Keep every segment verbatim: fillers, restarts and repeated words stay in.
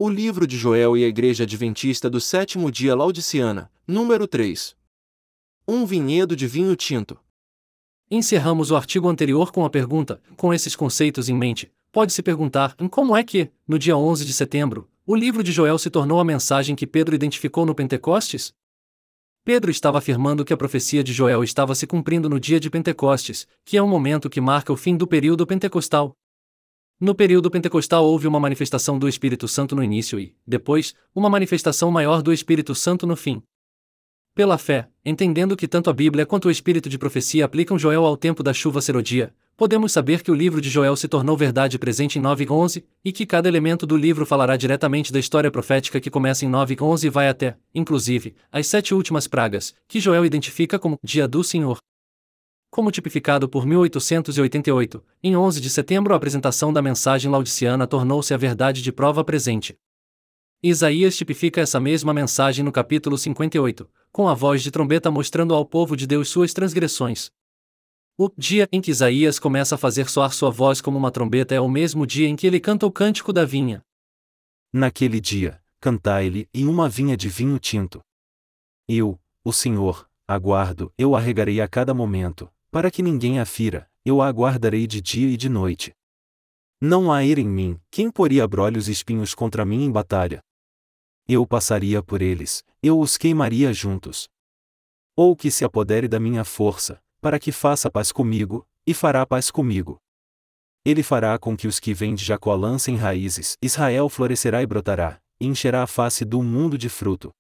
O livro de Joel e a Igreja Adventista do Sétimo Dia Laodiceana, número três. Um vinhedo de vinho tinto. Encerramos o artigo anterior com a pergunta: com esses conceitos em mente, pode-se perguntar como é que, no dia onze de setembro, o livro de Joel se tornou a mensagem que Pedro identificou no Pentecostes? Pedro estava afirmando que a profecia de Joel estava se cumprindo no dia de Pentecostes, que é um momento que marca o fim do período pentecostal. No período pentecostal houve uma manifestação do Espírito Santo no início e, depois, uma manifestação maior do Espírito Santo no fim. Pela fé, entendendo que tanto a Bíblia quanto o Espírito de profecia aplicam Joel ao tempo da chuva serodia, podemos saber que o livro de Joel se tornou verdade presente em nove onze, e que cada elemento do livro falará diretamente da história profética que começa em nove onze e vai até, inclusive, as sete últimas pragas, que Joel identifica como Dia do Senhor. Como tipificado por mil oitocentos e oitenta e oito, em onze de setembro a apresentação da mensagem laodiceana tornou-se a verdade de prova presente. Isaías tipifica essa mesma mensagem no capítulo cinquenta e oito, com a voz de trombeta mostrando ao povo de Deus suas transgressões. O dia em que Isaías começa a fazer soar sua voz como uma trombeta é o mesmo dia em que ele canta o cântico da vinha. Naquele dia, cantai-lhe em uma vinha de vinho tinto. Eu, o Senhor, aguardo, eu a regarei a cada momento, para que ninguém a fira, eu a aguardarei de dia e de noite. Não há ira em mim, quem poria abrolhos e espinhos contra mim em batalha? Eu passaria por eles, eu os queimaria juntos. Ou que se apodere da minha força, para que faça paz comigo, e fará paz comigo. Ele fará com que os que vêm de Jacó lancem raízes, Israel florescerá e brotará, e encherá a face do mundo de fruto.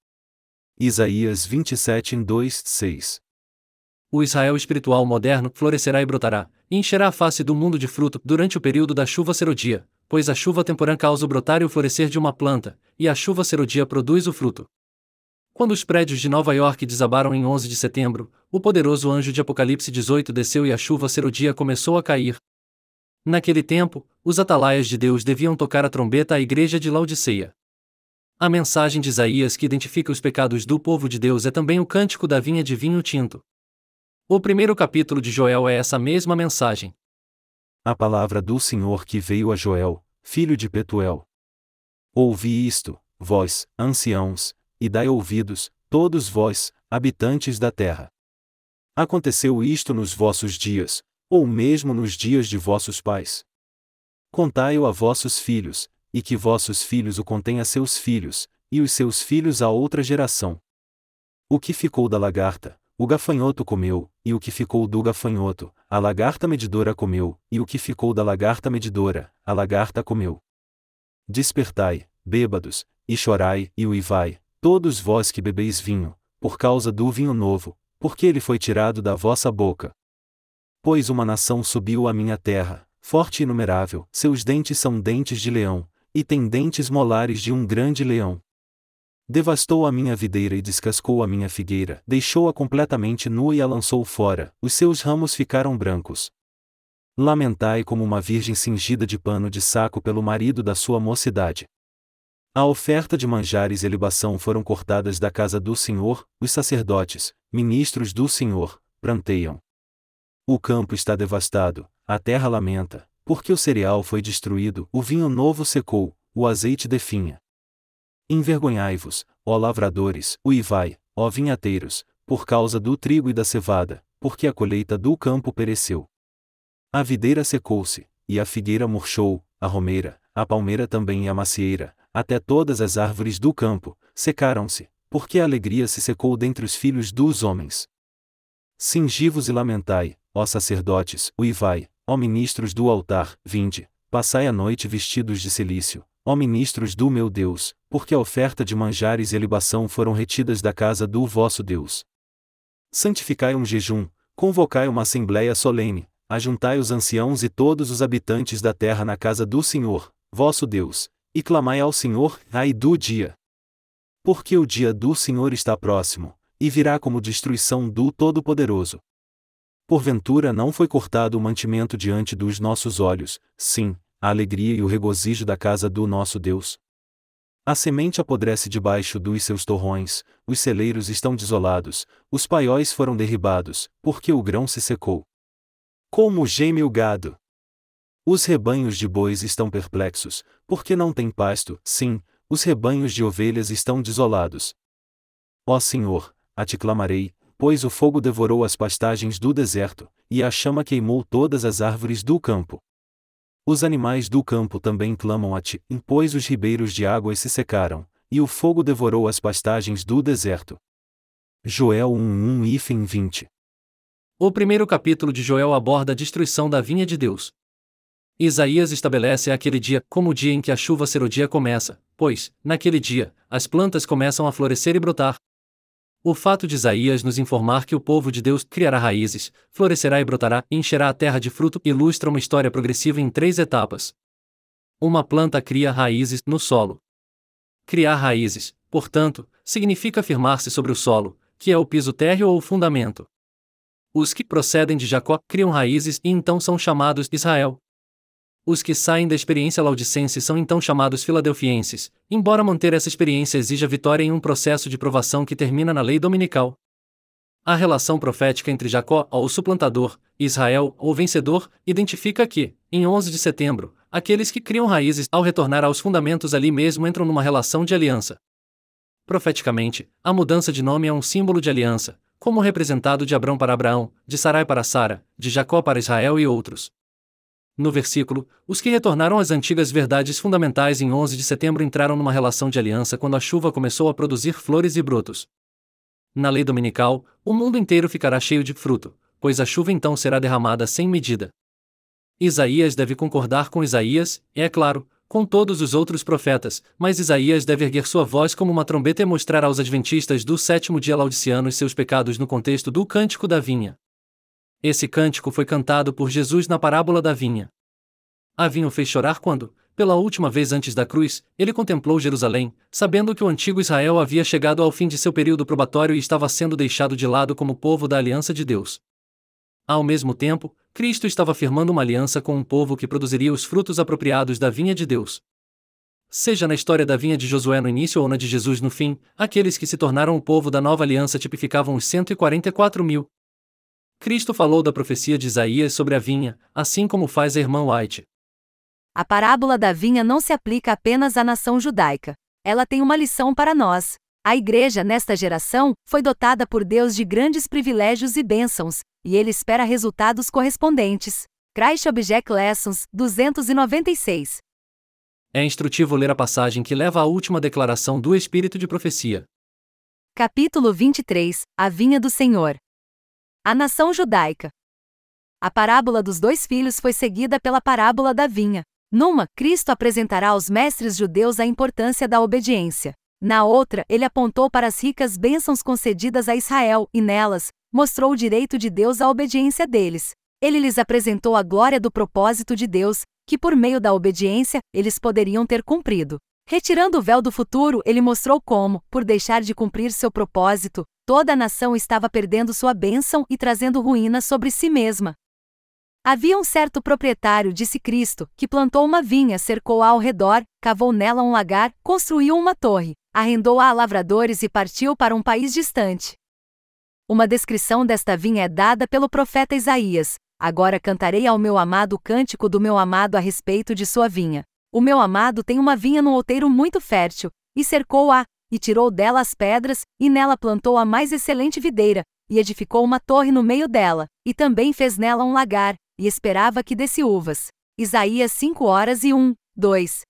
Isaías vinte e sete, dois, seis. O Israel espiritual moderno florescerá e brotará, e encherá a face do mundo de fruto durante o período da chuva serodia, pois a chuva temporã causa o brotar e o florescer de uma planta, e a chuva serodia produz o fruto. Quando os prédios de Nova York desabaram em onze de setembro, o poderoso anjo de Apocalipse dezoito desceu e a chuva serodia começou a cair. Naquele tempo, os atalaias de Deus deviam tocar a trombeta à igreja de Laodiceia. A mensagem de Isaías que identifica os pecados do povo de Deus é também o cântico da vinha de vinho tinto. O primeiro capítulo de Joel é essa mesma mensagem. A palavra do Senhor que veio a Joel, filho de Petuel. Ouvi isto, vós, anciãos, e dai ouvidos, todos vós, habitantes da terra. Aconteceu isto nos vossos dias, ou mesmo nos dias de vossos pais. Contai-o a vossos filhos, e que vossos filhos o contem a seus filhos, e os seus filhos a outra geração. O que ficou da lagarta, o gafanhoto comeu, e o que ficou do gafanhoto, a lagarta medidora comeu, e o que ficou da lagarta medidora, a lagarta comeu. Despertai, bêbados, e chorai, e uivai, todos vós que bebeis vinho, por causa do vinho novo, porque ele foi tirado da vossa boca. Pois uma nação subiu à minha terra, forte e inumerável, seus dentes são dentes de leão, e tem dentes molares de um grande leão. Devastou a minha videira e descascou a minha figueira, deixou-a completamente nua e a lançou fora, os seus ramos ficaram brancos. Lamentai como uma virgem cingida de pano de saco pelo marido da sua mocidade. A oferta de manjares e libação foram cortadas da casa do Senhor, os sacerdotes, ministros do Senhor, pranteiam. O campo está devastado, a terra lamenta, porque o cereal foi destruído, o vinho novo secou, o azeite definha. Envergonhai-vos, ó lavradores, uivai, ó vinhateiros, por causa do trigo e da cevada, porque a colheita do campo pereceu. A videira secou-se, e a figueira murchou, a romeira, a palmeira também e a macieira, até todas as árvores do campo, secaram-se, porque a alegria se secou dentre os filhos dos homens. Cingi-vos e lamentai, ó sacerdotes, uivai, ó ministros do altar, vinde, passai a noite vestidos de cilício, ó ministros do meu Deus, porque a oferta de manjares e a libação foram retidas da casa do vosso Deus. Santificai um jejum, convocai uma assembléia solene, ajuntai os anciãos e todos os habitantes da terra na casa do Senhor, vosso Deus, e clamai ao Senhor, ai do dia. Porque o dia do Senhor está próximo, e virá como destruição do Todo-Poderoso. Porventura não foi cortado o mantimento diante dos nossos olhos, sim, a alegria e o regozijo da casa do nosso Deus? A semente apodrece debaixo dos seus torrões, os celeiros estão desolados, os paióis foram derribados, porque o grão se secou. Como geme o gado! Os rebanhos de bois estão perplexos, porque não têm pasto, sim, Os rebanhos de ovelhas estão desolados. Ó Senhor, a ti clamarei, pois o fogo devorou as pastagens do deserto, e a chama queimou todas as árvores do campo. Os animais do campo também clamam a ti, pois os ribeiros de águas se secaram, e o fogo devorou as pastagens do deserto. Joel um, um e vinte. O primeiro capítulo de Joel aborda a destruição da vinha de Deus. Isaías estabelece aquele dia como o dia em que a chuva serodia começa, pois, naquele dia, as plantas começam a florescer e brotar. O fato de Isaías nos informar que o povo de Deus criará raízes, florescerá e brotará, e encherá a terra de fruto, ilustra uma história progressiva em três etapas. Uma planta cria raízes no solo. Criar raízes, portanto, significa firmar-se sobre o solo, que é o piso térreo ou o fundamento. Os que procedem de Jacó criam raízes e então são chamados Israel. Os que saem da experiência laodicense são então chamados filadelfienses, embora manter essa experiência exija vitória em um processo de provação que termina na lei dominical. A relação profética entre Jacó, o suplantador, e Israel, o vencedor, identifica que, em onze de setembro, aqueles que criam raízes, ao retornar aos fundamentos ali mesmo entram numa relação de aliança. Profeticamente, a mudança de nome é um símbolo de aliança, como representado de Abrão para Abraão, de Sarai para Sara, de Jacó para Israel e outros. No versículo, os que retornaram às antigas verdades fundamentais em onze de setembro entraram numa relação de aliança quando a chuva começou a produzir flores e brotos. Na lei dominical, o mundo inteiro ficará cheio de fruto, pois a chuva então será derramada sem medida. Isaías deve concordar com Isaías, e é claro, com todos os outros profetas, mas Isaías deve erguer sua voz como uma trombeta e mostrar aos adventistas do sétimo dia laodiceanos seus pecados no contexto do Cântico da Vinha. Esse cântico foi cantado por Jesus na parábola da vinha. A vinha o fez chorar quando, pela última vez antes da cruz, ele contemplou Jerusalém, sabendo que o antigo Israel havia chegado ao fim de seu período probatório e estava sendo deixado de lado como povo da aliança de Deus. Ao mesmo tempo, Cristo estava firmando uma aliança com um povo que produziria os frutos apropriados da vinha de Deus. Seja na história da vinha de Josué no início ou na de Jesus no fim, aqueles que se tornaram o povo da nova aliança tipificavam os cento e quarenta e quatro mil. Cristo falou da profecia de Isaías sobre a vinha, assim como faz a irmã White. A parábola da vinha não se aplica apenas à nação judaica. Ela tem uma lição para nós. A igreja, nesta geração, foi dotada por Deus de grandes privilégios e bênçãos, e ele espera resultados correspondentes. Christ Object Lessons, duzentos e noventa e seis. É instrutivo ler a passagem que leva à última declaração do Espírito de profecia. Capítulo vinte e três, A Vinha do Senhor. A nação judaica. A parábola dos dois filhos foi seguida pela parábola da vinha. Numa, Cristo apresentará aos mestres judeus a importância da obediência. Na outra, ele apontou para as ricas bênçãos concedidas a Israel, e nelas, mostrou o direito de Deus à obediência deles. Ele lhes apresentou a glória do propósito de Deus, que por meio da obediência, eles poderiam ter cumprido. Retirando o véu do futuro, ele mostrou como, por deixar de cumprir seu propósito, toda a nação estava perdendo sua bênção e trazendo ruína sobre si mesma. Havia um certo proprietário, disse Cristo, que plantou uma vinha, cercou-a ao redor, cavou nela um lagar, construiu uma torre, arrendou-a a lavradores e partiu para um país distante. Uma descrição desta vinha é dada pelo profeta Isaías. Agora cantarei ao meu amado o cântico do meu amado a respeito de sua vinha. O meu amado tem uma vinha num outeiro muito fértil, e cercou-a, e tirou dela as pedras, e nela plantou a mais excelente videira, e edificou uma torre no meio dela, e também fez nela um lagar, e esperava que desse uvas. Isaías cinco horas e um, dois.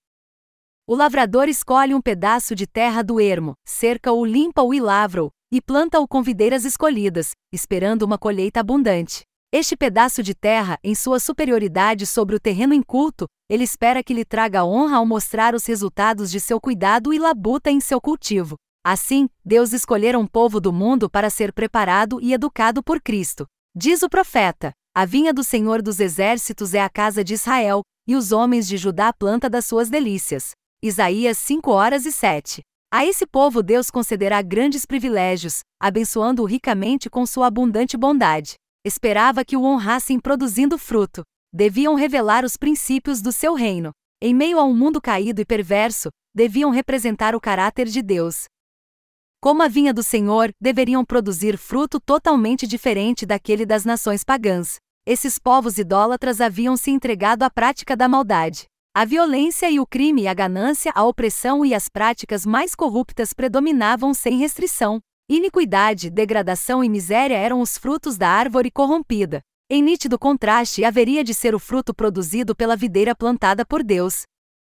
O lavrador escolhe um pedaço de terra do ermo, cerca-o, limpa-o e lavra-o, e planta-o com videiras escolhidas, esperando uma colheita abundante. Este pedaço de terra, em sua superioridade sobre o terreno inculto, ele espera que lhe traga honra ao mostrar os resultados de seu cuidado e labuta em seu cultivo. Assim, Deus escolhera um povo do mundo para ser preparado e educado por Cristo. Diz o profeta: a vinha do Senhor dos Exércitos é a casa de Israel, e os homens de Judá a planta das suas delícias. Isaías cinco horas e sete. A esse povo Deus concederá grandes privilégios, abençoando-o ricamente com sua abundante bondade. Esperava que o honrassem produzindo fruto. Deviam revelar os princípios do seu reino. Em meio a um mundo caído e perverso, deviam representar o caráter de Deus. Como a vinha do Senhor, deveriam produzir fruto totalmente diferente daquele das nações pagãs. Esses povos idólatras haviam se entregado à prática da maldade. A violência e o crime e a ganância, a opressão e as práticas mais corruptas predominavam sem restrição. Iniquidade, degradação e miséria eram os frutos da árvore corrompida. Em nítido contraste haveria de ser o fruto produzido pela videira plantada por Deus.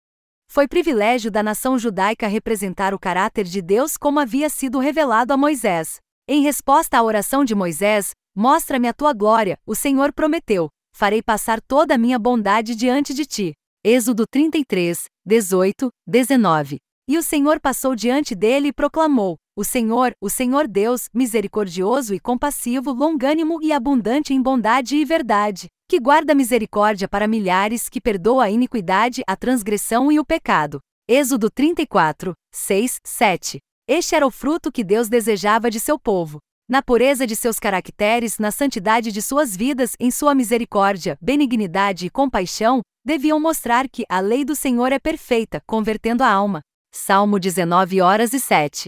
Foi privilégio da nação judaica representar o caráter de Deus como havia sido revelado a Moisés. Em resposta à oração de Moisés, mostra-me a tua glória, o Senhor prometeu, farei passar toda a minha bondade diante de ti. Êxodo trinta e três, dezoito, dezenove. E o Senhor passou diante dele e proclamou: O Senhor, o Senhor Deus, misericordioso e compassivo, longânimo e abundante em bondade e verdade, que guarda misericórdia para milhares, que perdoa a iniquidade, a transgressão e o pecado. Êxodo trinta e quatro, seis, sete. Este era o fruto que Deus desejava de seu povo. Na pureza de seus caracteres, na santidade de suas vidas, em sua misericórdia, benignidade e compaixão, deviam mostrar que a lei do Senhor é perfeita, convertendo a alma. Salmo dezenove horas e sete.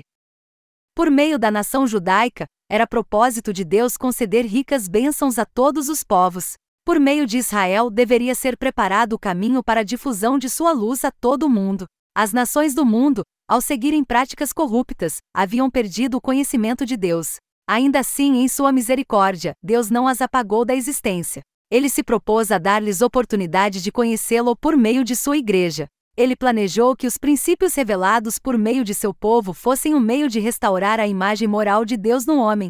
Por meio da nação judaica, era propósito de Deus conceder ricas bênçãos a todos os povos. Por meio de Israel deveria ser preparado o caminho para a difusão de sua luz a todo o mundo. As nações do mundo, ao seguirem práticas corruptas, haviam perdido o conhecimento de Deus. Ainda assim, em sua misericórdia, Deus não as apagou da existência. Ele se propôs a dar-lhes oportunidade de conhecê-lo por meio de sua igreja. Ele planejou que os princípios revelados por meio de seu povo fossem o meio de restaurar a imagem moral de Deus no homem.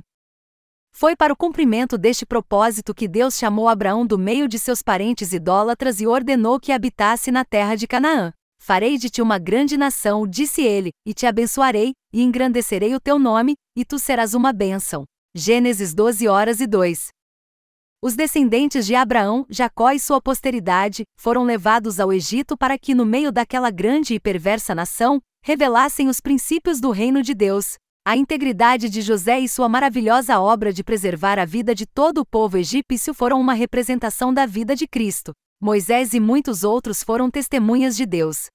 Foi para o cumprimento deste propósito que Deus chamou Abraão do meio de seus parentes idólatras e ordenou que habitasse na terra de Canaã. Farei de ti uma grande nação, disse ele, e te abençoarei, e engrandecerei o teu nome, e tu serás uma bênção. Gênesis doze horas e dois. Os descendentes de Abraão, Jacó e sua posteridade, foram levados ao Egito para que, no meio daquela grande e perversa nação, revelassem os princípios do reino de Deus. A integridade de José e sua maravilhosa obra de preservar a vida de todo o povo egípcio foram uma representação da vida de Cristo. Moisés e muitos outros foram testemunhas de Deus.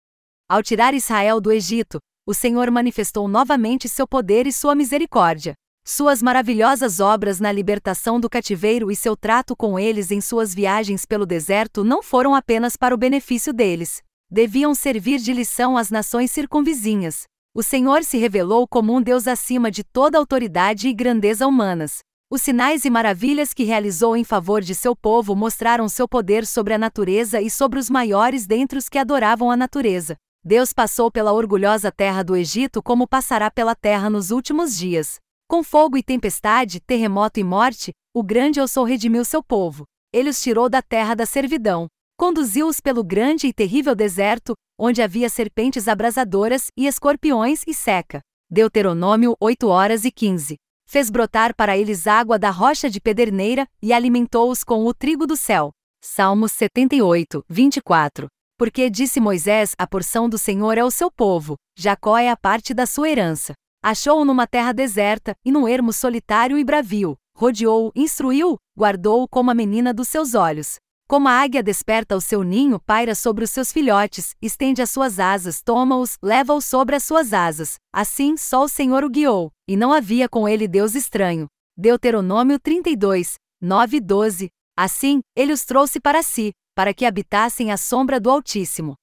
Ao tirar Israel do Egito, o Senhor manifestou novamente seu poder e sua misericórdia. Suas maravilhosas obras na libertação do cativeiro e seu trato com eles em suas viagens pelo deserto não foram apenas para o benefício deles. Deviam servir de lição às nações circunvizinhas. O Senhor se revelou como um Deus acima de toda autoridade e grandeza humanas. Os sinais e maravilhas que realizou em favor de seu povo mostraram seu poder sobre a natureza e sobre os maiores dentre os que adoravam a natureza. Deus passou pela orgulhosa terra do Egito como passará pela terra nos últimos dias. Com fogo e tempestade, terremoto e morte, o grande Eu Sou redimiu seu povo. Ele os tirou da terra da servidão. Conduziu-os pelo grande e terrível deserto, onde havia serpentes abrasadoras e escorpiões e seca. Deuteronômio oito horas e quinze. Fez brotar para eles água da rocha de pederneira e alimentou-os com o trigo do céu. Salmos setenta e oito, vinte e quatro. Porque disse Moisés, a porção do Senhor é o seu povo, Jacó é a parte da sua herança. Achou-o numa terra deserta, e num ermo solitário e bravio. Rodeou-o, instruiu-o, guardou-o como a menina dos seus olhos. Como a águia desperta o seu ninho, paira sobre os seus filhotes, estende as suas asas, toma-os, leva-os sobre as suas asas. Assim, só o Senhor o guiou, e não havia com ele Deus estranho. Deuteronômio trinta e dois, nove e doze. Assim, ele os trouxe para si, para que habitassem à sombra do Altíssimo.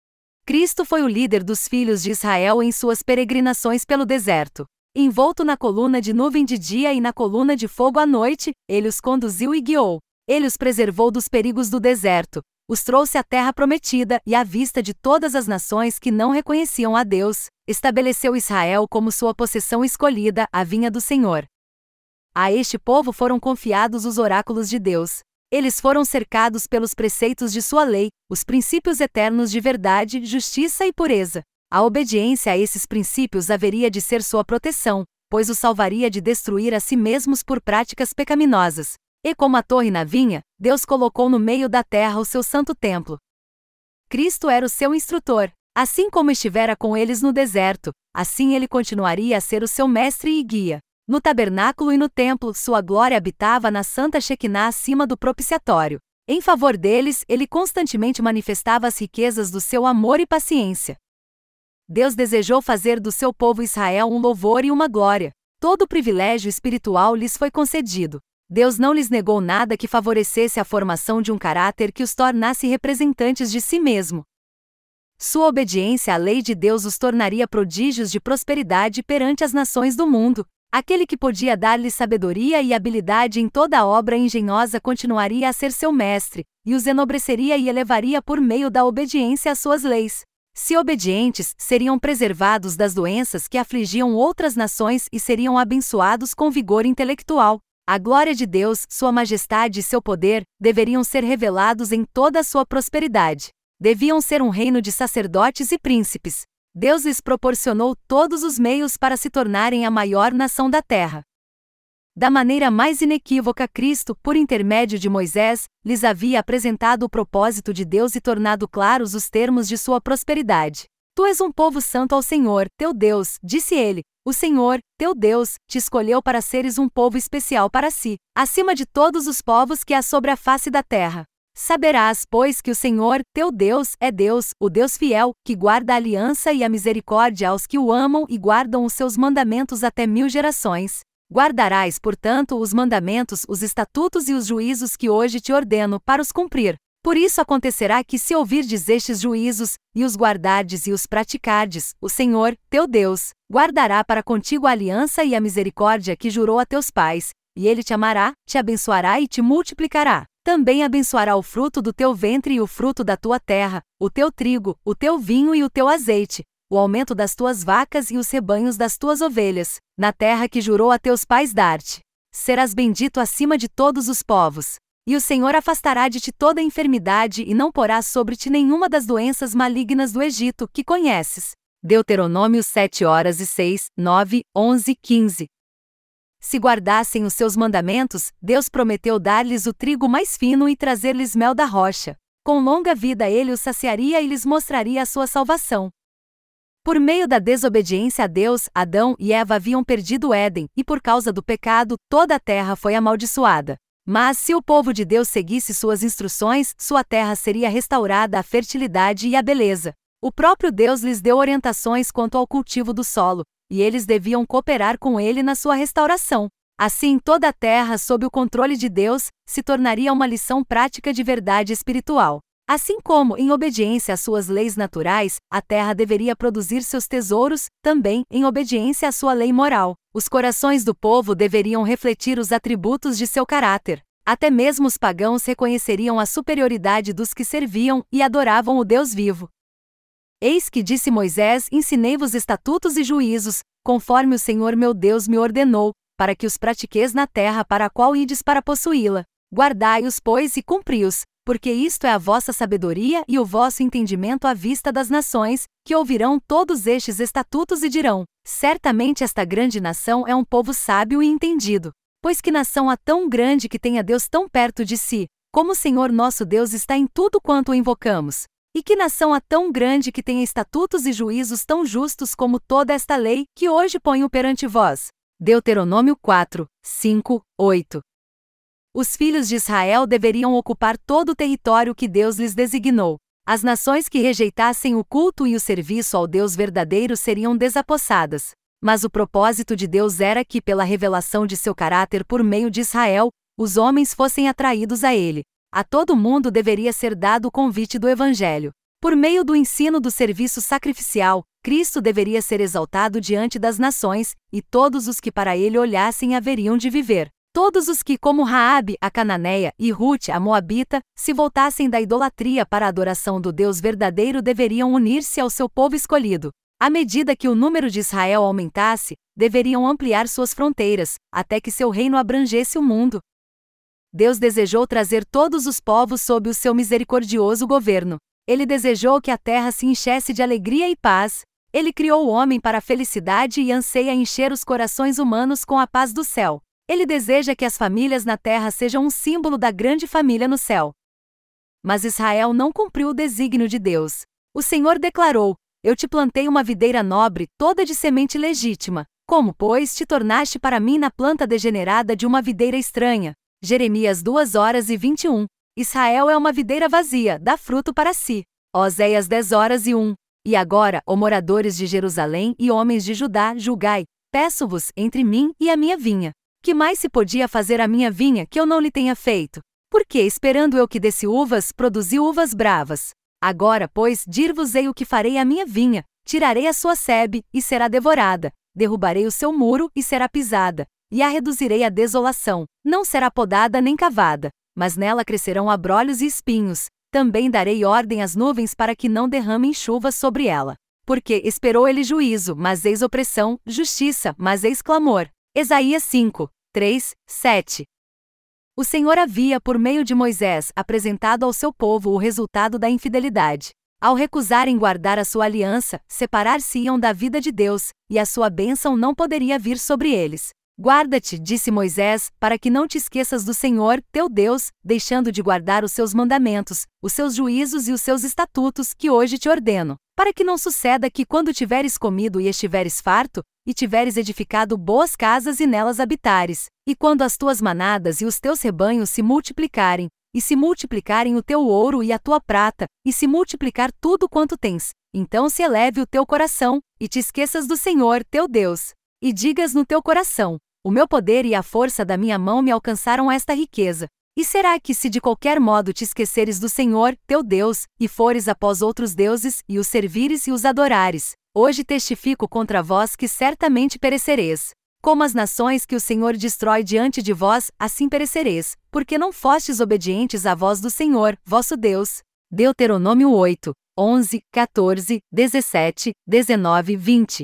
Cristo foi o líder dos filhos de Israel em suas peregrinações pelo deserto. Envolto na coluna de nuvem de dia e na coluna de fogo à noite, ele os conduziu e guiou. Ele os preservou dos perigos do deserto, os trouxe à terra prometida e à vista de todas as nações que não reconheciam a Deus, estabeleceu Israel como sua possessão escolhida, a vinha do Senhor. A este povo foram confiados os oráculos de Deus. Eles foram cercados pelos preceitos de sua lei, os princípios eternos de verdade, justiça e pureza. A obediência a esses princípios haveria de ser sua proteção, pois os salvaria de destruir a si mesmos por práticas pecaminosas. E como a torre na vinha, Deus colocou no meio da terra o seu santo templo. Cristo era o seu instrutor. Assim como estivera com eles no deserto, assim ele continuaria a ser o seu mestre e guia. No tabernáculo e no templo, sua glória habitava na santa Shekinah acima do propiciatório. Em favor deles, ele constantemente manifestava as riquezas do seu amor e paciência. Deus desejou fazer do seu povo Israel um louvor e uma glória. Todo o privilégio espiritual lhes foi concedido. Deus não lhes negou nada que favorecesse a formação de um caráter que os tornasse representantes de si mesmo. Sua obediência à lei de Deus os tornaria prodígios de prosperidade perante as nações do mundo. Aquele que podia dar-lhes sabedoria e habilidade em toda a obra engenhosa continuaria a ser seu mestre, e os enobreceria e elevaria por meio da obediência às suas leis. Se obedientes, seriam preservados das doenças que afligiam outras nações e seriam abençoados com vigor intelectual. A glória de Deus, sua majestade e seu poder, deveriam ser revelados em toda a sua prosperidade. Deviam ser um reino de sacerdotes e príncipes. Deus lhes proporcionou todos os meios para se tornarem a maior nação da terra. Da maneira mais inequívoca, Cristo, por intermédio de Moisés, lhes havia apresentado o propósito de Deus e tornado claros os termos de sua prosperidade. Tu és um povo santo ao Senhor, teu Deus, disse ele. O Senhor, teu Deus, te escolheu para seres um povo especial para si, acima de todos os povos que há sobre a face da terra. Saberás, pois, que o Senhor, teu Deus, é Deus, o Deus fiel, que guarda a aliança e a misericórdia aos que o amam e guardam os seus mandamentos até mil gerações. Guardarás, portanto, os mandamentos, os estatutos e os juízos que hoje te ordeno para os cumprir. Por isso acontecerá que, se ouvirdes estes juízos, e os guardardes e os praticardes, o Senhor, teu Deus, guardará para contigo a aliança e a misericórdia que jurou a teus pais, e ele te amará, te abençoará e te multiplicará. Também abençoará o fruto do teu ventre e o fruto da tua terra, o teu trigo, o teu vinho e o teu azeite, o aumento das tuas vacas e os rebanhos das tuas ovelhas, na terra que jurou a teus pais dar-te. Serás bendito acima de todos os povos. E o Senhor afastará de ti toda enfermidade e não porá sobre ti nenhuma das doenças malignas do Egito, que conheces. Deuteronômio sete horas e seis, nove, onze, quinze. Se guardassem os seus mandamentos, Deus prometeu dar-lhes o trigo mais fino e trazer-lhes mel da rocha. Com longa vida ele os saciaria e lhes mostraria a sua salvação. Por meio da desobediência a Deus, Adão e Eva haviam perdido o Éden, e por causa do pecado, toda a terra foi amaldiçoada. Mas se o povo de Deus seguisse suas instruções, sua terra seria restaurada à fertilidade e à beleza. O próprio Deus lhes deu orientações quanto ao cultivo do solo, e eles deviam cooperar com ele na sua restauração. Assim, toda a terra, sob o controle de Deus, se tornaria uma lição prática de verdade espiritual. Assim como, em obediência às suas leis naturais, a terra deveria produzir seus tesouros, também, em obediência à sua lei moral, os corações do povo deveriam refletir os atributos de seu caráter. Até mesmo os pagãos reconheceriam a superioridade dos que serviam e adoravam o Deus vivo. Eis que disse Moisés: ensinei-vos estatutos e juízos, conforme o Senhor meu Deus me ordenou, para que os pratiqueis na terra para a qual ides para possuí-la. Guardai-os, pois, e cumpri-os, porque isto é a vossa sabedoria e o vosso entendimento à vista das nações, que ouvirão todos estes estatutos e dirão: certamente esta grande nação é um povo sábio e entendido. Pois que nação há tão grande que tenha Deus tão perto de si, como o Senhor nosso Deus está em tudo quanto o invocamos? E que nação há tão grande que tenha estatutos e juízos tão justos como toda esta lei, que hoje ponho perante vós? Deuteronômio quatro, cinco, oito. Os filhos de Israel deveriam ocupar todo o território que Deus lhes designou. As nações que rejeitassem o culto e o serviço ao Deus verdadeiro seriam desapossadas. Mas o propósito de Deus era que, pela revelação de seu caráter por meio de Israel, os homens fossem atraídos a ele. A todo mundo deveria ser dado o convite do Evangelho. Por meio do ensino do serviço sacrificial, Cristo deveria ser exaltado diante das nações, e todos os que para ele olhassem haveriam de viver. Todos os que, como Raabe, a cananeia, e Rute, a moabita, se voltassem da idolatria para a adoração do Deus verdadeiro deveriam unir-se ao seu povo escolhido. À medida que o número de Israel aumentasse, deveriam ampliar suas fronteiras, até que seu reino abrangesse o mundo. Deus desejou trazer todos os povos sob o seu misericordioso governo. Ele desejou que a terra se enchesse de alegria e paz. Ele criou o homem para a felicidade e anseia encher os corações humanos com a paz do céu. Ele deseja que as famílias na terra sejam um símbolo da grande família no céu. Mas Israel não cumpriu o desígnio de Deus. O Senhor declarou: eu te plantei uma videira nobre, toda de semente legítima. Como, pois, te tornaste para mim na planta degenerada de uma videira estranha? Jeremias duas horas e vinte e um. Israel é uma videira vazia, dá fruto para si. Oséias dez horas e um. E agora, ó moradores de Jerusalém e homens de Judá, julgai, peço-vos, entre mim e a minha vinha. Que mais se podia fazer à minha vinha que eu não lhe tenha feito? Porque, esperando eu que desse uvas, produzi uvas bravas. Agora, pois, dir-vos-ei o que farei à minha vinha: tirarei a sua sebe, e será devorada, derrubarei o seu muro, e será pisada, e a reduzirei à desolação, não será podada nem cavada, mas nela crescerão abrolhos e espinhos. Também darei ordem às nuvens para que não derramem chuva sobre ela. Porque esperou ele juízo, mas eis opressão, justiça, mas eis clamor. Isaías cinco, três, sete. O Senhor havia, por meio de Moisés, apresentado ao seu povo o resultado da infidelidade. Ao recusarem guardar a sua aliança, separar-se-iam da vida de Deus, e a sua bênção não poderia vir sobre eles. Guarda-te, disse Moisés, para que não te esqueças do Senhor, teu Deus, deixando de guardar os seus mandamentos, os seus juízos e os seus estatutos que hoje te ordeno, para que não suceda que quando tiveres comido e estiveres farto, e tiveres edificado boas casas e nelas habitares, e quando as tuas manadas e os teus rebanhos se multiplicarem, e se multiplicarem o teu ouro e a tua prata, e se multiplicar tudo quanto tens, então se eleve o teu coração, e te esqueças do Senhor, teu Deus, e digas no teu coração: o meu poder e a força da minha mão me alcançaram esta riqueza. E será que se de qualquer modo te esqueceres do Senhor, teu Deus, e fores após outros deuses, e os servires e os adorares, hoje testifico contra vós que certamente perecereis. Como as nações que o Senhor destrói diante de vós, assim perecereis, porque não fostes obedientes à voz do Senhor, vosso Deus. Deuteronômio oito, onze, quatorze, dezessete, dezenove e vinte.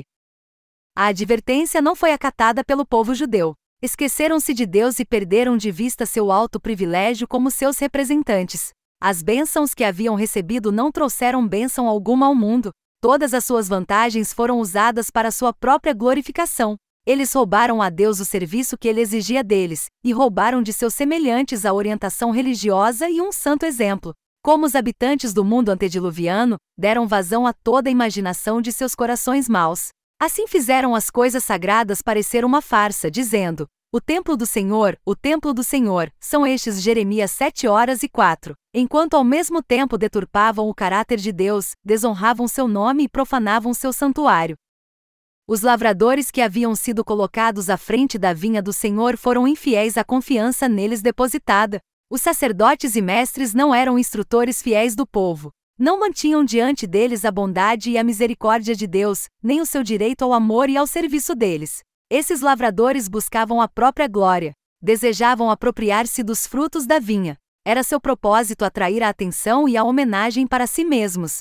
A advertência não foi acatada pelo povo judeu. Esqueceram-se de Deus e perderam de vista seu alto privilégio como seus representantes. As bênçãos que haviam recebido não trouxeram bênção alguma ao mundo. Todas as suas vantagens foram usadas para sua própria glorificação. Eles roubaram a Deus o serviço que ele exigia deles, e roubaram de seus semelhantes a orientação religiosa e um santo exemplo. Como os habitantes do mundo antediluviano, deram vazão a toda a imaginação de seus corações maus. Assim fizeram as coisas sagradas parecer uma farsa, dizendo: o templo do Senhor, o templo do Senhor, são estes. Jeremias sete horas e quatro. Enquanto ao mesmo tempo deturpavam o caráter de Deus, desonravam seu nome e profanavam seu santuário. Os lavradores que haviam sido colocados à frente da vinha do Senhor foram infiéis à confiança neles depositada. Os sacerdotes e mestres não eram instrutores fiéis do povo. Não mantinham diante deles a bondade e a misericórdia de Deus, nem o seu direito ao amor e ao serviço deles. Esses lavradores buscavam a própria glória. Desejavam apropriar-se dos frutos da vinha. Era seu propósito atrair a atenção e a homenagem para si mesmos.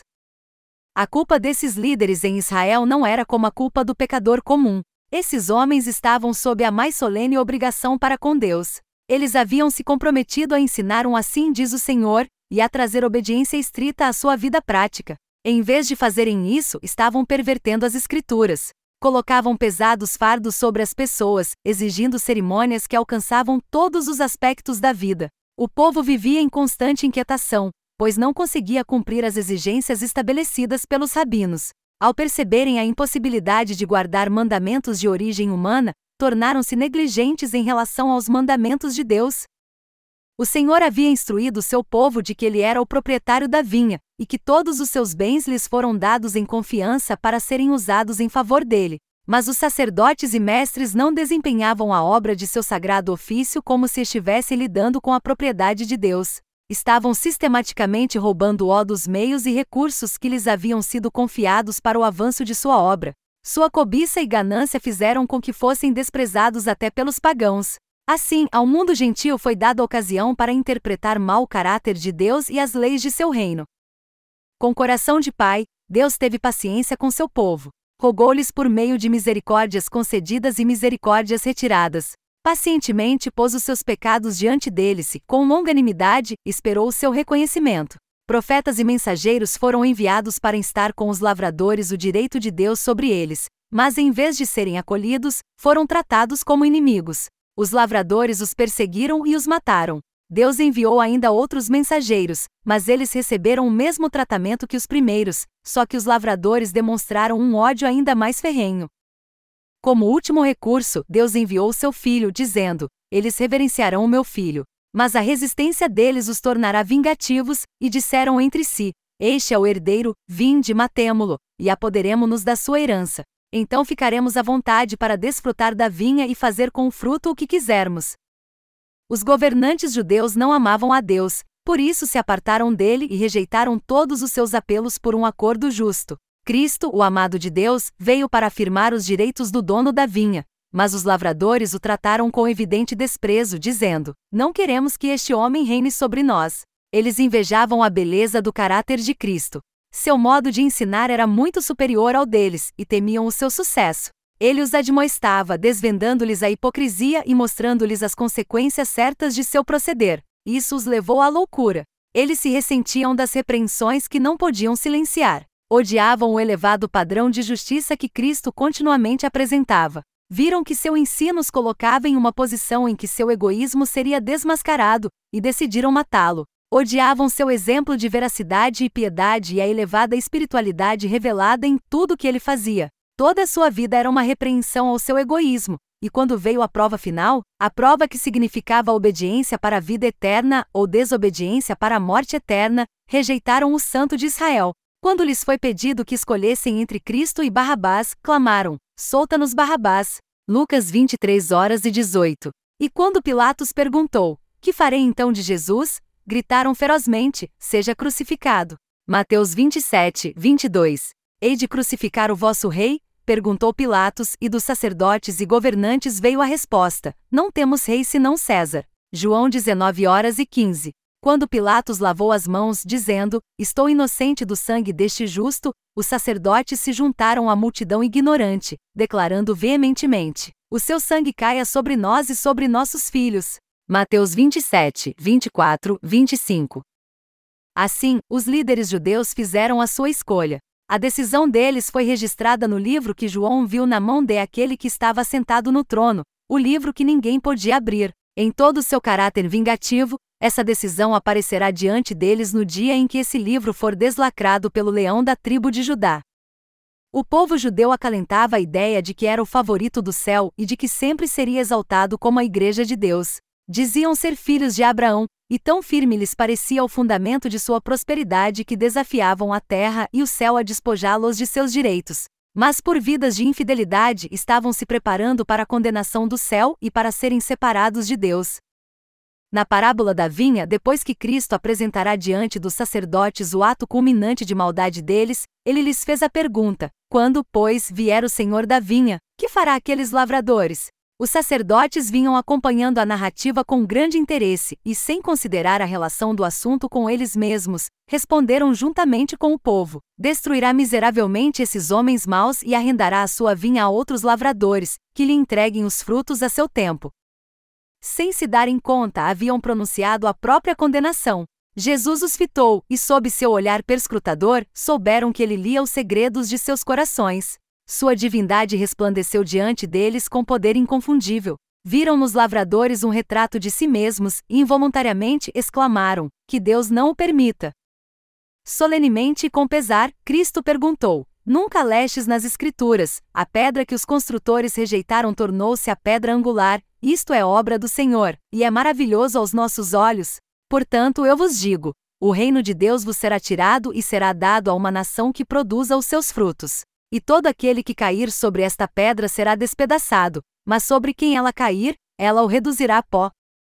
A culpa desses líderes em Israel não era como a culpa do pecador comum. Esses homens estavam sob a mais solene obrigação para com Deus. Eles haviam se comprometido a ensinar um assim diz o Senhor, e a trazer obediência estrita à sua vida prática. Em vez de fazerem isso, estavam pervertendo as Escrituras. Colocavam pesados fardos sobre as pessoas, exigindo cerimônias que alcançavam todos os aspectos da vida. O povo vivia em constante inquietação, pois não conseguia cumprir as exigências estabelecidas pelos rabinos. Ao perceberem a impossibilidade de guardar mandamentos de origem humana, tornaram-se negligentes em relação aos mandamentos de Deus. O Senhor havia instruído seu povo de que ele era o proprietário da vinha, e que todos os seus bens lhes foram dados em confiança para serem usados em favor dele. Mas os sacerdotes e mestres não desempenhavam a obra de seu sagrado ofício como se estivessem lidando com a propriedade de Deus. Estavam sistematicamente roubando ó dos meios e recursos que lhes haviam sido confiados para o avanço de sua obra. Sua cobiça e ganância fizeram com que fossem desprezados até pelos pagãos. Assim, ao mundo gentil foi dada ocasião para interpretar mal o caráter de Deus e as leis de seu reino. Com coração de pai, Deus teve paciência com seu povo. Rogou-lhes por meio de misericórdias concedidas e misericórdias retiradas. Pacientemente pôs os seus pecados diante deles e, com longanimidade, esperou o seu reconhecimento. Profetas e mensageiros foram enviados para instar com os lavradores o direito de Deus sobre eles, mas em vez de serem acolhidos, foram tratados como inimigos. Os lavradores os perseguiram e os mataram. Deus enviou ainda outros mensageiros, mas eles receberam o mesmo tratamento que os primeiros, só que os lavradores demonstraram um ódio ainda mais ferrenho. Como último recurso, Deus enviou seu filho, dizendo: eles reverenciarão o meu filho. Mas a resistência deles os tornará vingativos, e disseram entre si: este é o herdeiro, vinde, matemo-lo, e apoderemo-nos da sua herança. Então ficaremos à vontade para desfrutar da vinha e fazer com o fruto o que quisermos. Os governantes judeus não amavam a Deus, por isso se apartaram dele e rejeitaram todos os seus apelos por um acordo justo. Cristo, o amado de Deus, veio para afirmar os direitos do dono da vinha, mas os lavradores o trataram com evidente desprezo, dizendo: não queremos que este homem reine sobre nós. Eles invejavam a beleza do caráter de Cristo. Seu modo de ensinar era muito superior ao deles, e temiam o seu sucesso. Ele os admoestava, desvendando-lhes a hipocrisia e mostrando-lhes as consequências certas de seu proceder. Isso os levou à loucura. Eles se ressentiam das repreensões que não podiam silenciar. Odiavam o elevado padrão de justiça que Cristo continuamente apresentava. Viram que seu ensino os colocava em uma posição em que seu egoísmo seria desmascarado, e decidiram matá-lo. Odiavam seu exemplo de veracidade e piedade e a elevada espiritualidade revelada em tudo que ele fazia. Toda a sua vida era uma repreensão ao seu egoísmo, e quando veio a prova final, a prova que significava obediência para a vida eterna ou desobediência para a morte eterna, rejeitaram o Santo de Israel. Quando lhes foi pedido que escolhessem entre Cristo e Barrabás, clamaram: solta-nos Barrabás. Lucas vinte e três horas e dezoito. E quando Pilatos perguntou: que farei então de Jesus? Gritaram ferozmente: seja crucificado. Mateus vinte e sete, vinte e dois. Hei de crucificar o vosso rei? Perguntou Pilatos, e dos sacerdotes e governantes veio a resposta: não temos rei senão César. João dezenove horas e quinze. Quando Pilatos lavou as mãos, dizendo: estou inocente do sangue deste justo, os sacerdotes se juntaram à multidão ignorante, declarando veementemente: o seu sangue caia sobre nós e sobre nossos filhos. Mateus vinte e sete, vinte e quatro, vinte e cinco. Assim, os líderes judeus fizeram a sua escolha. A decisão deles foi registrada no livro que João viu na mão de aquele que estava sentado no trono, o livro que ninguém podia abrir. Em todo o seu caráter vingativo, essa decisão aparecerá diante deles no dia em que esse livro for deslacrado pelo leão da tribo de Judá. O povo judeu acalentava a ideia de que era o favorito do céu e de que sempre seria exaltado como a Igreja de Deus. Diziam ser filhos de Abraão, e tão firme lhes parecia o fundamento de sua prosperidade que desafiavam a terra e o céu a despojá-los de seus direitos. Mas por vidas de infidelidade estavam se preparando para a condenação do céu e para serem separados de Deus. Na parábola da vinha, depois que Cristo apresentará diante dos sacerdotes o ato culminante de maldade deles, ele lhes fez a pergunta: quando, pois, vier o Senhor da vinha, que fará aqueles lavradores? Os sacerdotes vinham acompanhando a narrativa com grande interesse e, sem considerar a relação do assunto com eles mesmos, responderam juntamente com o povo: destruirá miseravelmente esses homens maus e arrendará a sua vinha a outros lavradores, que lhe entreguem os frutos a seu tempo. Sem se darem conta, haviam pronunciado a própria condenação. Jesus os fitou, e sob seu olhar perscrutador, souberam que ele lia os segredos de seus corações. Sua divindade resplandeceu diante deles com poder inconfundível. Viram nos lavradores um retrato de si mesmos e involuntariamente exclamaram: que Deus não o permita. Solenemente e com pesar, Cristo perguntou: nunca lestes nas Escrituras, a pedra que os construtores rejeitaram tornou-se a pedra angular, isto é obra do Senhor, e é maravilhoso aos nossos olhos? Portanto eu vos digo, o reino de Deus vos será tirado e será dado a uma nação que produza os seus frutos. E todo aquele que cair sobre esta pedra será despedaçado, mas sobre quem ela cair, ela o reduzirá a pó.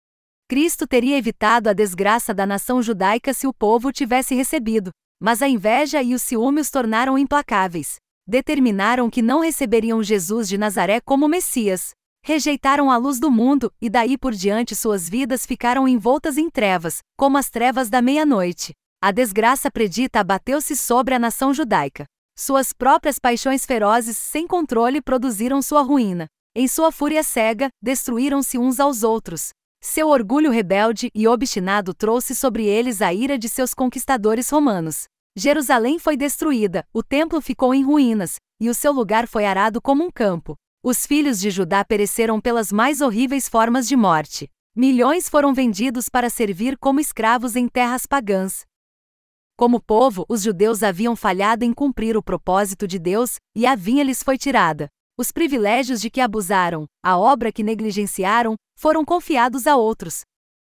Cristo teria evitado a desgraça da nação judaica se o povo o tivesse recebido, mas a inveja e o ciúme os tornaram implacáveis. Determinaram que não receberiam Jesus de Nazaré como Messias. Rejeitaram a luz do mundo, e daí por diante suas vidas ficaram envoltas em trevas, como as trevas da meia-noite. A desgraça predita abateu-se sobre a nação judaica. Suas próprias paixões ferozes sem controle produziram sua ruína. Em sua fúria cega, destruíram-se uns aos outros. Seu orgulho rebelde e obstinado trouxe sobre eles a ira de seus conquistadores romanos. Jerusalém foi destruída, o templo ficou em ruínas, e o seu lugar foi arado como um campo. Os filhos de Judá pereceram pelas mais horríveis formas de morte. Milhões foram vendidos para servir como escravos em terras pagãs. Como povo, os judeus haviam falhado em cumprir o propósito de Deus, e a vinha lhes foi tirada. Os privilégios de que abusaram, a obra que negligenciaram, foram confiados a outros.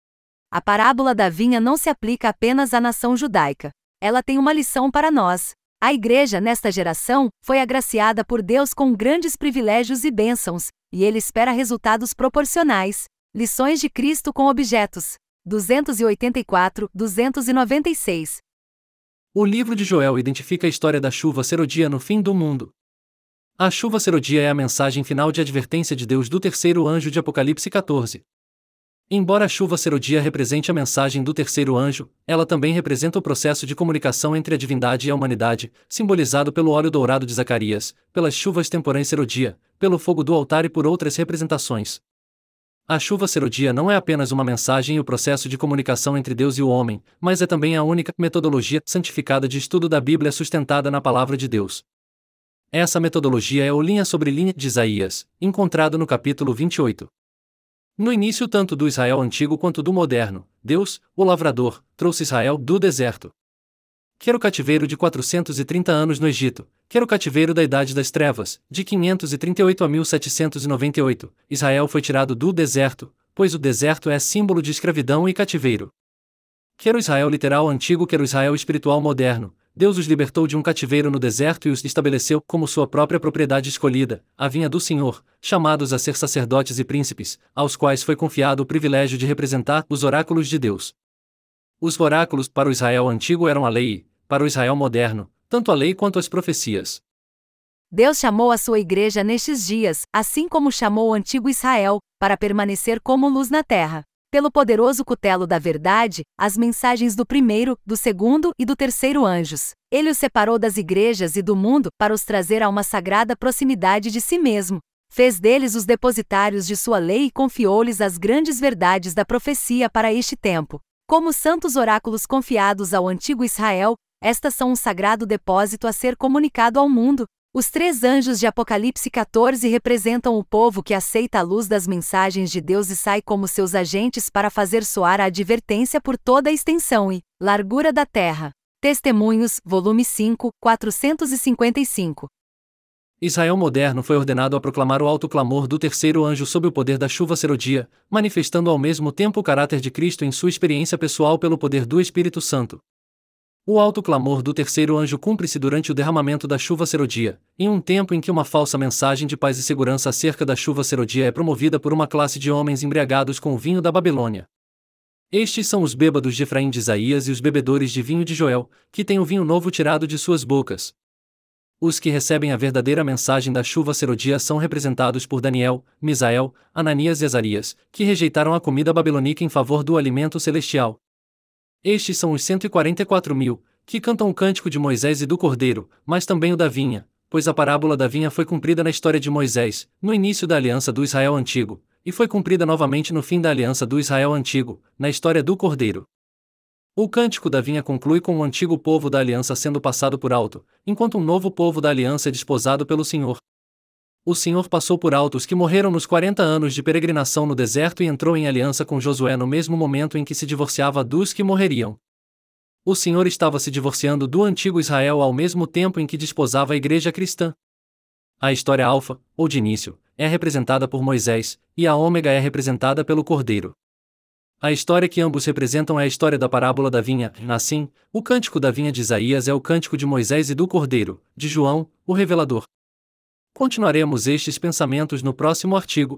A parábola da vinha não se aplica apenas à nação judaica. Ela tem uma lição para nós. A igreja nesta geração foi agraciada por Deus com grandes privilégios e bênçãos, e ele espera resultados proporcionais. Lições de Cristo com objetos. duzentos e oitenta e quatro, duzentos e noventa e seis. O livro de Joel identifica a história da chuva serodia no fim do mundo. A chuva serodia é a mensagem final de advertência de Deus do terceiro anjo de Apocalipse quatorze. Embora a chuva serodia represente a mensagem do terceiro anjo, ela também representa o processo de comunicação entre a divindade e a humanidade, simbolizado pelo óleo dourado de Zacarias, pelas chuvas temporãs serodia, pelo fogo do altar e por outras representações. A chuva serodia não é apenas uma mensagem e o processo de comunicação entre Deus e o homem, mas é também a única metodologia santificada de estudo da Bíblia sustentada na Palavra de Deus. Essa metodologia é o linha sobre linha de Isaías, encontrado no capítulo vinte e oito. No início tanto do Israel antigo quanto do moderno, Deus, o lavrador, trouxe Israel do deserto. Quer o cativeiro de quatrocentos e trinta anos no Egito, quer o cativeiro da Idade das Trevas, de quinhentos e trinta e oito a mil setecentos e noventa e oito, Israel foi tirado do deserto, pois o deserto é símbolo de escravidão e cativeiro. Quer o Israel literal antigo quer o Israel espiritual moderno, Deus os libertou de um cativeiro no deserto e os estabeleceu como sua própria propriedade escolhida, a vinha do Senhor, chamados a ser sacerdotes e príncipes, aos quais foi confiado o privilégio de representar os oráculos de Deus. Os oráculos para o Israel antigo eram a lei, para o Israel moderno, tanto a lei quanto as profecias. Deus chamou a sua igreja nestes dias, assim como chamou o antigo Israel, para permanecer como luz na terra. Pelo poderoso cutelo da verdade, as mensagens do primeiro, do segundo e do terceiro anjos. Ele os separou das igrejas e do mundo para os trazer a uma sagrada proximidade de si mesmo. Fez deles os depositários de sua lei e confiou-lhes as grandes verdades da profecia para este tempo. Como santos oráculos confiados ao antigo Israel, estas são um sagrado depósito a ser comunicado ao mundo. Os três anjos de Apocalipse quatorze representam o povo que aceita a luz das mensagens de Deus e sai como seus agentes para fazer soar a advertência por toda a extensão e largura da terra. Testemunhos, volume cinco, quatrocentos e cinquenta e cinco. Israel moderno foi ordenado a proclamar o alto clamor do terceiro anjo sob o poder da chuva serodia, manifestando ao mesmo tempo o caráter de Cristo em sua experiência pessoal pelo poder do Espírito Santo. O alto clamor do terceiro anjo cumpre-se durante o derramamento da chuva serodia, em um tempo em que uma falsa mensagem de paz e segurança acerca da chuva serodia é promovida por uma classe de homens embriagados com o vinho da Babilônia. Estes são os bêbados de Efraim de Isaías e os bebedores de vinho de Joel, que têm o vinho novo tirado de suas bocas. Os que recebem a verdadeira mensagem da chuva serodia são representados por Daniel, Misael, Ananias e Azarias, que rejeitaram a comida babilônica em favor do alimento celestial. Estes são os cento e quarenta e quatro mil, que cantam o cântico de Moisés e do Cordeiro, mas também o da vinha, pois a parábola da vinha foi cumprida na história de Moisés, no início da aliança do Israel antigo, e foi cumprida novamente no fim da aliança do Israel antigo, na história do Cordeiro. O cântico da vinha conclui com o antigo povo da aliança sendo passado por alto, enquanto um novo povo da aliança é desposado pelo Senhor. O Senhor passou por alto os que morreram nos quarenta anos de peregrinação no deserto e entrou em aliança com Josué no mesmo momento em que se divorciava dos que morreriam. O Senhor estava se divorciando do antigo Israel ao mesmo tempo em que desposava a igreja cristã. A história alfa, ou de início, é representada por Moisés, e a ômega é representada pelo Cordeiro. A história que ambos representam é a história da parábola da vinha. Assim, o cântico da vinha de Isaías é o cântico de Moisés e do Cordeiro, de João, o revelador. Continuaremos estes pensamentos no próximo artigo.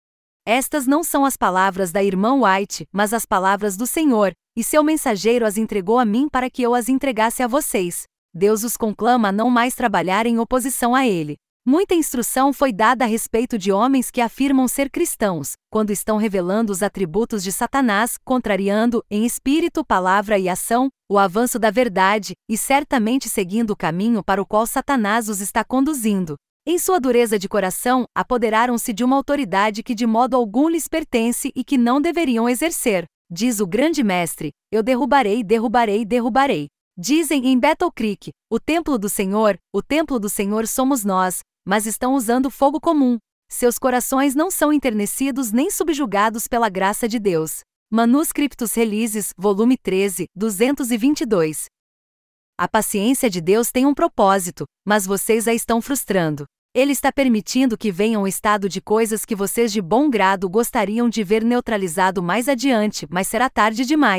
Estas não são as palavras da irmã White, mas as palavras do Senhor, e seu mensageiro as entregou a mim para que eu as entregasse a vocês. Deus os conclama a não mais trabalhar em oposição a ele. Muita instrução foi dada a respeito de homens que afirmam ser cristãos, quando estão revelando os atributos de Satanás, contrariando, em espírito, palavra e ação, o avanço da verdade, e certamente seguindo o caminho para o qual Satanás os está conduzindo. Em sua dureza de coração, apoderaram-se de uma autoridade que de modo algum lhes pertence e que não deveriam exercer. Diz o grande mestre: eu derrubarei, derrubarei, derrubarei. Dizem em Battle Creek: o templo do Senhor, o templo do Senhor somos nós, mas estão usando fogo comum. Seus corações não são enternecidos nem subjugados pela graça de Deus. Manuscriptus Releases, volume treze, duzentos e vinte e dois. A paciência de Deus tem um propósito, mas vocês a estão frustrando. Ele está permitindo que venha um estado de coisas que vocês de bom grado gostariam de ver neutralizado mais adiante, mas será tarde demais.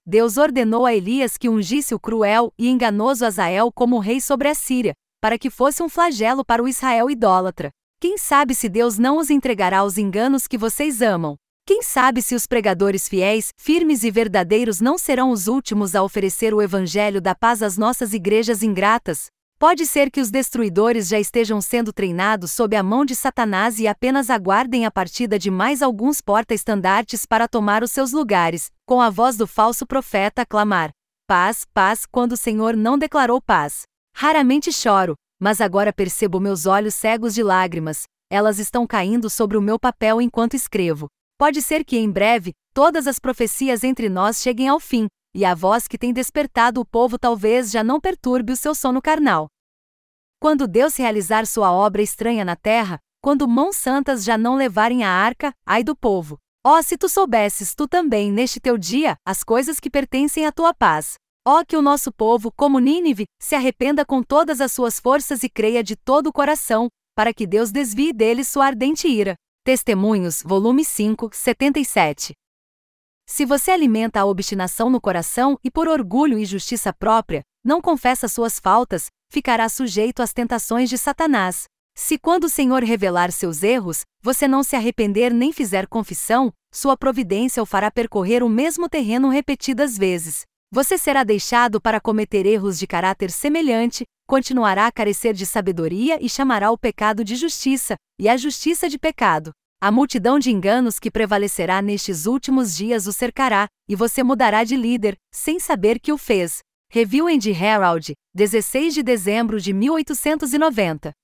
Deus ordenou a Elias que ungisse o cruel e enganoso Azael como rei sobre a Síria, para que fosse um flagelo para o Israel idólatra. Quem sabe se Deus não os entregará aos enganos que vocês amam? Quem sabe se os pregadores fiéis, firmes e verdadeiros não serão os últimos a oferecer o evangelho da paz às nossas igrejas ingratas? Pode ser que os destruidores já estejam sendo treinados sob a mão de Satanás e apenas aguardem a partida de mais alguns porta-estandartes para tomar os seus lugares, com a voz do falso profeta a clamar: paz, paz, quando o Senhor não declarou paz. Raramente choro, mas agora percebo meus olhos cegos de lágrimas, elas estão caindo sobre o meu papel enquanto escrevo. Pode ser que em breve, todas as profecias entre nós cheguem ao fim, e a voz que tem despertado o povo talvez já não perturbe o seu sono carnal. Quando Deus realizar sua obra estranha na terra, quando mãos santas já não levarem a arca, ai do povo. Ó, se tu soubesses tu também neste teu dia, as coisas que pertencem à tua paz. Ó, que o nosso povo, como Nínive, se arrependa com todas as suas forças e creia de todo o coração, para que Deus desvie deles sua ardente ira. Testemunhos, volume cinco, setenta e sete. Se você alimenta a obstinação no coração e por orgulho e justiça própria, não confessa suas faltas, ficará sujeito às tentações de Satanás. Se quando o Senhor revelar seus erros, você não se arrepender nem fizer confissão, sua providência o fará percorrer o mesmo terreno repetidas vezes. Você será deixado para cometer erros de caráter semelhante, continuará a carecer de sabedoria e chamará o pecado de justiça, e a justiça de pecado. A multidão de enganos que prevalecerá nestes últimos dias o cercará, e você mudará de líder, sem saber que o fez. Review and Herald, dezesseis de dezembro de mil oitocentos e noventa.